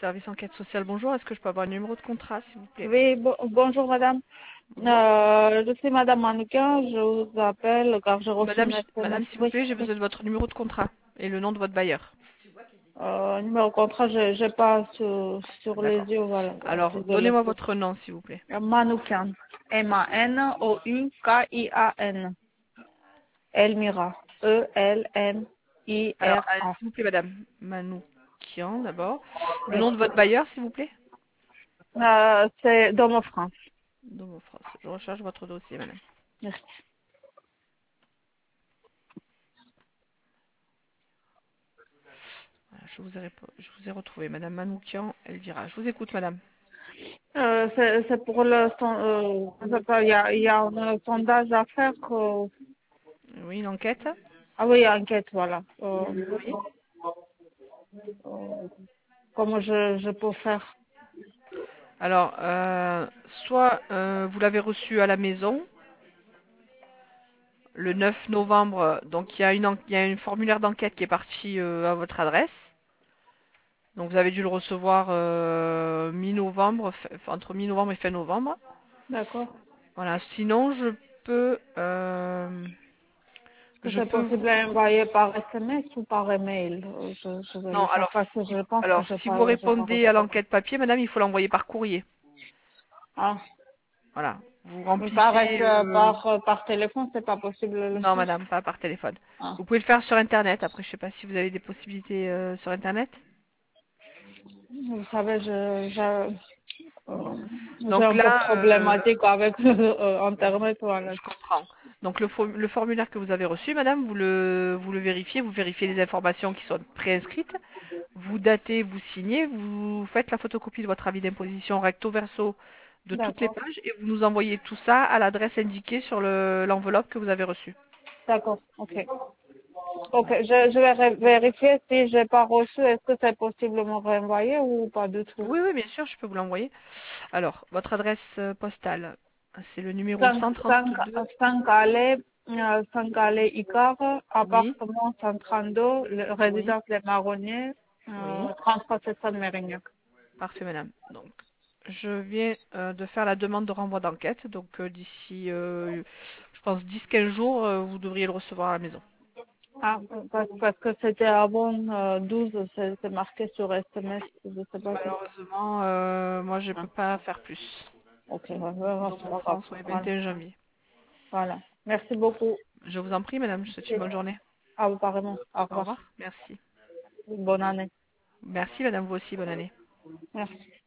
service enquête sociale, bonjour. Est-ce que je peux avoir le numéro de contrat, s'il vous plaît? Oui, bonjour madame. Bonjour. Je suis madame Mannequin, je vous appelle car j'ai reçu Madame, un SMS. madame, s'il vous Oui, plaît, j'ai oui. besoin de votre numéro de contrat et le nom de votre bailleur. Numéro de contrat, j'ai pas sur les D'accord. yeux, voilà. Alors, Désolée. donnez-moi votre nom, s'il vous plaît. Manoukian. Manoukian. Elmira. Alors, Elmira. s'il vous plaît, madame Manoukian, d'abord. Le nom de votre bailleur, s'il vous plaît? C'est Domo France. Domo France. Je recherche votre dossier, madame. Merci. Voilà, je vous ai retrouvé, madame Manoukian, Elvira. Je vous écoute, madame. C'est pour je sais pas, il y a un sondage à faire. Oui, une enquête? Ah oui, enquête, voilà. Oui. Comment je peux faire? Alors, soit vous l'avez reçu à la maison, le 9 novembre, donc il y a un formulaire d'enquête qui est parti à votre adresse. Donc vous avez dû le recevoir mi-novembre, entre mi-novembre et fin novembre. D'accord. Voilà. Sinon, peux, Est-ce que je c'est peux possible vous. d'envoyer par SMS ou par email? Je vais Non, le faire parce que je pense que alors si vous j'ai pas répondez reçu. à l'enquête papier, madame, il faut l'envoyer par courrier. Ah, Voilà. Vous par, remplissez. par téléphone, c'est pas possible de le Non, faire. madame, pas par téléphone. Ah. Vous pouvez le faire sur Internet. Après, je sais pas si vous avez des possibilités sur Internet. Vous savez, j'ai Donc un peu là, problématique avec Internet, voilà. je comprends. Donc le formulaire que vous avez reçu, madame, vous le vérifiez, vous vérifiez les informations qui sont préinscrites, vous datez, vous signez, vous faites la photocopie de votre avis d'imposition recto verso de toutes les D'accord. pages et vous nous envoyez tout ça à l'adresse indiquée sur l'enveloppe que vous avez reçue. D'accord. Ok. Ok. Voilà. Je vais vérifier si j'ai pas reçu. Est-ce que c'est possible de me renvoyer ou pas du tout? Oui, oui, bien sûr, je peux vous l'envoyer. Alors, votre adresse postale, c'est le numéro 5, 132. 5 allées Icar, Oui, appartement 132, oui, résidence des Marronniers, oui. 33 700 Mérignac. Parfait, madame. Donc, je viens de faire la demande de renvoi d'enquête. Donc, d'ici, je pense, 10-15 jours, vous devriez le recevoir à la maison. Ah, parce que c'était avant 12, c'est marqué sur SMS, je sais pas si. Malheureusement, moi, je Ah, peux pas faire plus. ok, Dans c'est mon pas grave. France, ouais, Voilà. 21 janvier. Voilà. Merci beaucoup. Je vous en prie, madame. Je vous souhaite une bonne journée. À vous, apparemment. Au Au revoir. revoir. Merci. Bonne année. Merci, madame. Vous aussi. Bonne année. Merci.